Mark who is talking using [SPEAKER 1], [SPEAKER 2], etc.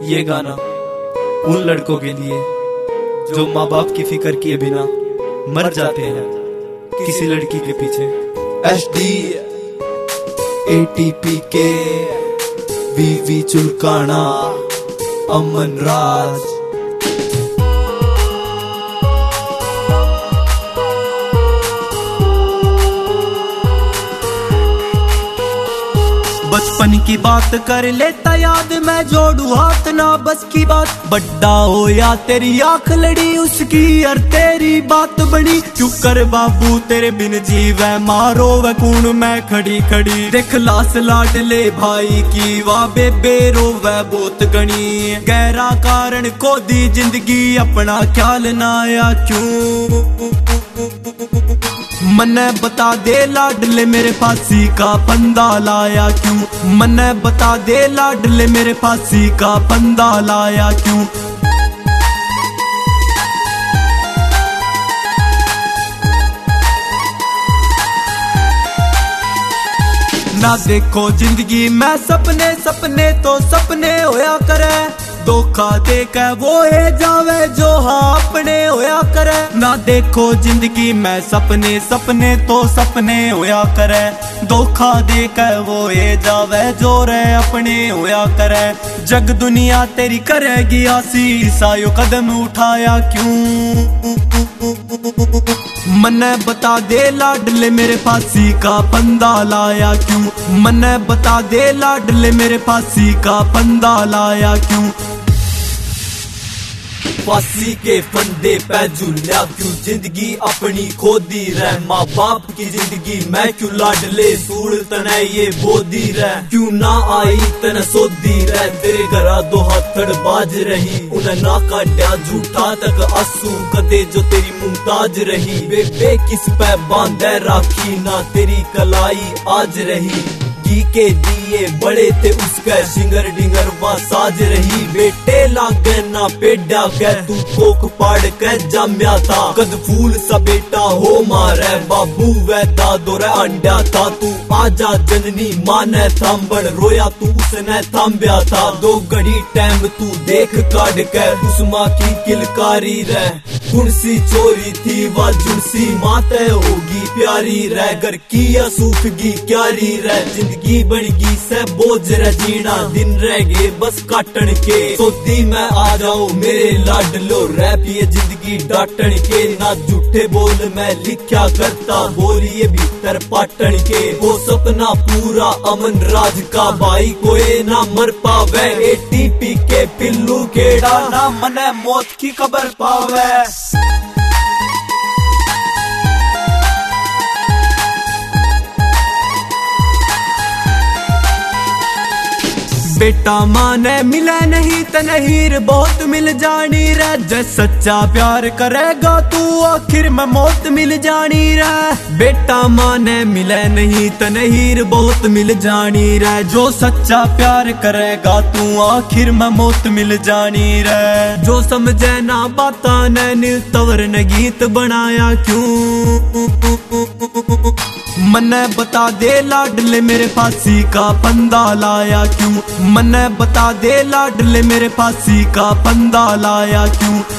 [SPEAKER 1] ये गाना उन लड़कों के लिए जो माँ बाप की फिक्र किए बिना मर जाते हैं किसी लड़की के पीछे। HD ATP के VV चुलकाना अमन राज। बचपन की बात कर लेता याद, मैं जोड़ू हाथ ना बस की बात। बड्डा हो या तेरी आंख लड़ी, उसकी और तेरी बात बनी। क्यों कर बाबू तेरे बिन जीवे, मारो व कून मैं खड़ी खड़ी। देख लास लाडले भाई की वाह बेबे रोवे बहुत गणी। गहरा कारण को दी जिंदगी, अपना ख्याल ना आया क्यों। मने बता दे लाडले मेरे फांसी का फंदा लाया क्यों। मने बता दे लाडले मेरे फांसी का फंदा लाया क्यों। ना देखो जिंदगी में सपने, सपने तो सपने होया करे। धोखा दे के वो है जावे जो हाँ अपने होया करे। ना देखो जिंदगी में सपने, सपने तो सपने होया करे। धोखा दे के वो है जावे जो रे अपने होया करे। जग दुनिया तेरी करेगी आशीष, आयो कदम उठाया क्यों। मने बता दे लाडले मेरे फांसी का फंदा लाया क्यों। मने बता दे लाडले मेरे फांसी का फंदा लाया क्यों। फांसी के फंदे पे झूलिया क्यों, जिंदगी अपनी खोदी रह। माँ बाप की जिंदगी मैं क्यों लाडले सूल तने ये बोदी रह। क्यों ना आई तने सोदी रह, तेरे घरा दो हाथड़ बाज रही। उन्हें ना काटा झूठा तक आंसू कदे जो तेरी मुमताज रही। बेबे किस पे बांधे राखी, ना तेरी कलाई आज रही। घी के दिए बड़े थे उसके, सिंगर डिंगर वा साज रही। बेटे लागे ना पेड़ा के, तू कोक पाड़ के जम्या था। कद फूल सा बेटा हो मारे, बाबू वे दादो रे अंडा था। तू आजा जननी माने थांबड़, रोया तू उसने थांब्या था। दो घड़ी टाइम तू देख काट के, उस माँ की किलकारी रह। कुर्सी चोरी थी वा जुड़सी, माते होगी प्यारी रह। घर की या सूखगी क्यारी रह, जिंदगी बनगी से बोझ रह जीना। दिन रह गए बस काटन के, सोती में आ जाओ मेरे लाडलो। रैप ये जिंदगी डाटन के, ना झूठे बोल मैं लिखा करता। बोलिए भीतर पाटन के, वो सपना पूरा अमन राज का। भाई कोई ना मर पावे, ATP के पिल्लू केड़ा ना मने मौत की खबर पावे। बेटा माने मिले नहीं तनहीर, बहुत मिल जानी रे। जै सच्चा प्यार करेगा तू आखिर में मौत मिल जानी रे। बेटा माने मिले नहीं तनहीर, बहुत मिल जानी रे। जो सच्चा प्यार करेगा तू आखिर में मौत मिल जानी रे। जो समझे ना बाता ने नील तवर ने गीत बनाया क्यों। मने बता दे लाडले मेरे फांसी का फंदा लाया क्यों। मने बता दे लाडले मेरे फांसी का फंदा लाया क्यों।